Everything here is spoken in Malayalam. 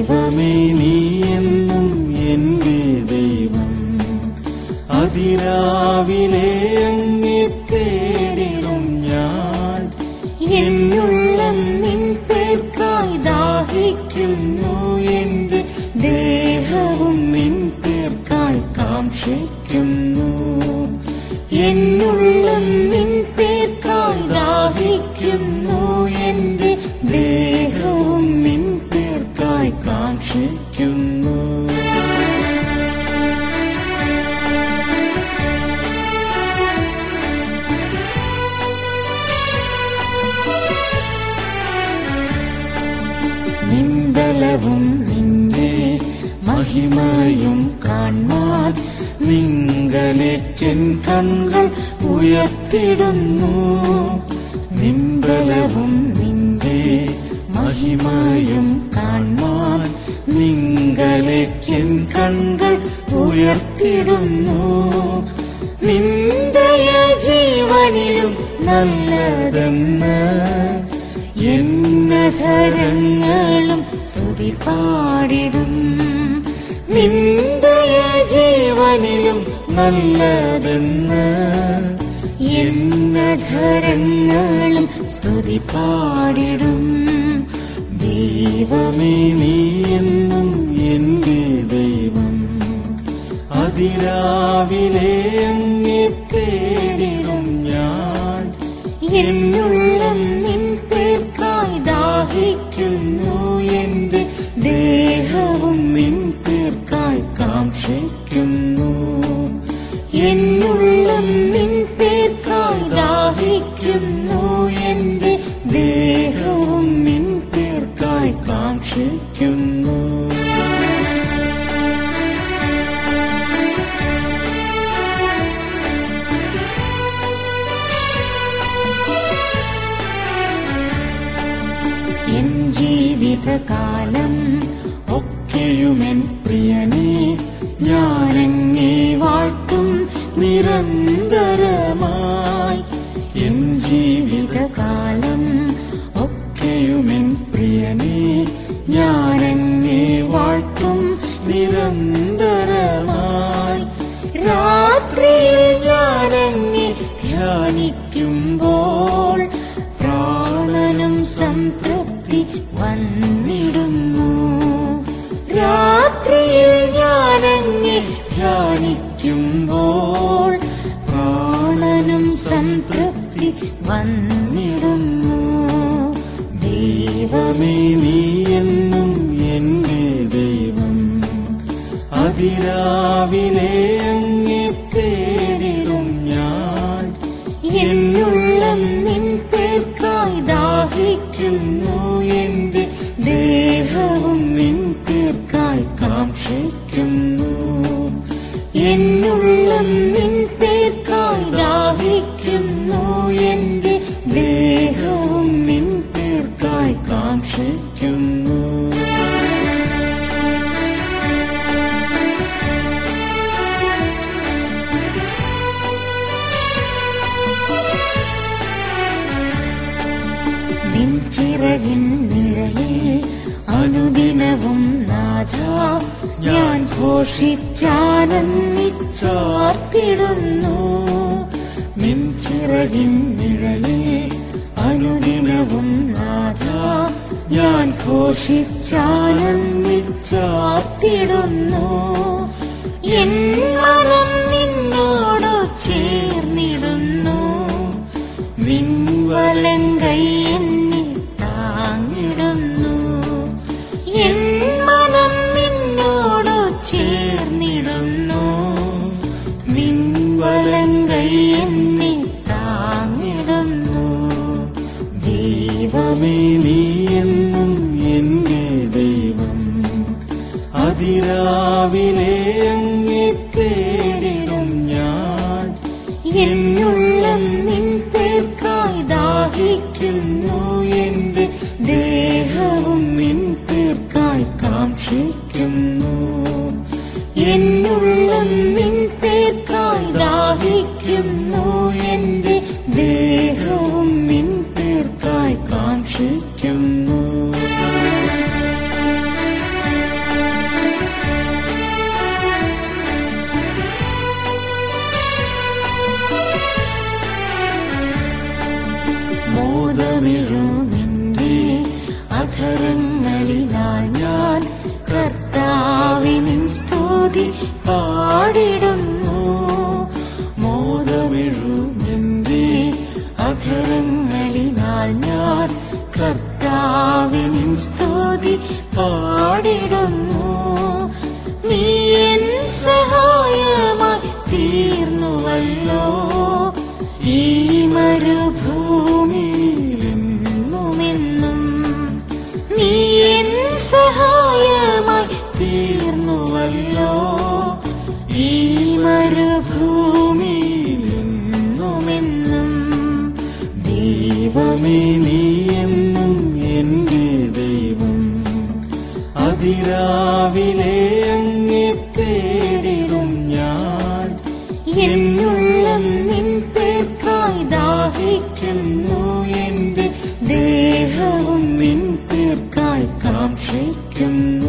ദൈവമേ നീ എന്നും എന്റെ ദൈവം, അതിരാവിലെ അങ്ങേ തേടിടും ഞാൻ. എന്നുള്ളം നിൻ പേർക്കായി ദാഹിക്കുന്നു, എന്റെ ദേഹവും നിൻ പേർക്കായി കാക്ഷിക്കുന്നു. എന്നുള്ളം നിൻ പേർക്കായി ദാഹിക്കുന്നു, എന്റെ ദേഹവും നിൻ പേർക്കായി കാക്ഷിക്കുന്നു. നിൻബലവും നിന്റെ മഹിമയും കാൺമാൻ നിങ്കലേക്കൻ കണ്ണുകൾ ഉയർത്തിടുന്നു. നിൻബലവും നിന്റെ മഹിമയും കാൺമാൻ നിങ്കലേക്കൻ കണ്ണുകൾ ഉയർത്തിടുന്നു. നിന്റെ ജീവനിലും നല്ലതെന്ന് എന്നധരങ്ങളും സ്തുതി പാടിടും. നിന്റെ ജീവനിലും നല്ലതെന്ന് എന്നധരങ്ങളും സ്തുതി പാടിടും. ദൈവമേ നീ എന്നും എന്റെ ദൈവം, അതിരാവിലെ അങ്ങേ തേടിടും ഞാൻ. എന്നുള്ളം നിൻ പേർക്കായി ദാഹിക്കുന്നു, എന്റെ ദേഹവും നിൻ പേർക്കായി കാക്ഷിക്കുന്നു. എന്നുള്ളം നിൻ പേർക്കായി ദാഹിക്കുന്നു, എന്റെ ദേഹവും നിൻ പേർക്കായി കാക്ഷിക്കുന്നു. എൻ ജീവിതകാലം ഒക്കെയുമെൻ പ്രിയനേ ഞാനങ്ങേ വാഴ്ത്തും നിരന്തരമായി. എൻ ജീവിതകാലം ഒക്കെയുമെൻ പ്രിയനേ ഞാനങ്ങേ വാഴ്ത്തും നിരന്തരമായി. രാത്രിയിൽ ഞാനങ്ങേ ധ്യാനിക്കുമ്പോൾ പ്രാണനും സംതൃപ്തി വന്നിടുന്നു. രാത്രിയിൽ ഞാനങ്ങേ ധ്യാനിക്കുമ്പോൾ പ്രാണനും സംതൃപ്തി വന്നിടുന്നു. ദൈവമേ നീ എന്നും എന്റെ ദൈവം, അതിരാവിലെ അങ്ങേ തേടിടും ഞാൻ. എന്നുള്ളം നിൻ പേർക്കായി ദാഹിക്കുന്നു, എന്റെ ദേഹവും നിൻ പേർക്കായി കാക്ഷിക്കുന്നു. എന്നുള്ളം നിൻ പേർക്കായി ദാഹിക്കുന്നു, എന്റെ ദേഹവും നിൻ പേർക്കായി കാക്ഷിക്കുന്നു. നിൻ ചിറകിൻ നിഴലിൽ അനുദിനവും നാഥാ ഞാൻ ഘോഷിച്ചാനന്ദിച്ചാർത്തിടുന്നു. നിൻ ചിറകിൻ നിഴലിൽ അനുദിനവും നാഥാ ഞാൻ ഘോഷിച്ചാനന്ദിച്ചാർത്തിടുന്നു. എൻ മനം നിന്നോടു ചേർന്നിടുന്നു, നിൻ വലങ്കൈ എന്നെ താങ്ങിടുന്നു. എൻ മനം നിന്നോടു ചേർന്നിടുന്നു, നിൻ വലങ്കൈ എന്നെ താങ്ങിടുന്നു. ദൈവമേ നീ എന്നും എന്റെ ദൈവം, അതിരാവിലെ അങ്ങേ തേടിടും ഞാൻ. എന്നുള്ളം നിൻ പേർക്കായി ദാഹിക്കുന്നു, എന്റെ ദേഹവും നിൻ പേർക്കായി കാക്ഷിക്കുന്നു. എന്നുള്ളം നിൻ പേർക്കായി ദാഹിക്കുന്നു, എന്റെ ദേഹവും നിൻ പേർക്കായി കാക്ഷിക്കുന്നു. പാടിടുന്നു. മോദമെഴുമെന്റെ അധരങ്ങളിനാൽ ഞാൻ കർത്താവിൻ സ്തുതി പാടിടുന്നു. നീ എൻ സഹായമായി തീർന്നുവല്ലോ ഈ മരുഭൂമിയിലെന്നുമെന്നും. നീ എൻ സഹായമായി തീർന്നുവല്ലോ ഈ മരുഭൂമിയിലെന്നുമെന്നും. ദൈവമേ, നീ എന്നും എന്റെ ദൈവം. അതിരാവിലെ അങ്ങേ തേടിടും ഞാൻ. എന്നുള്ളം നിൻ പേർക്കായി ദാഹിക്കുന്നു. എന്റെ ദേഹവും നിൻ പേർക്കായി കാക്ഷിക്കുന്നു.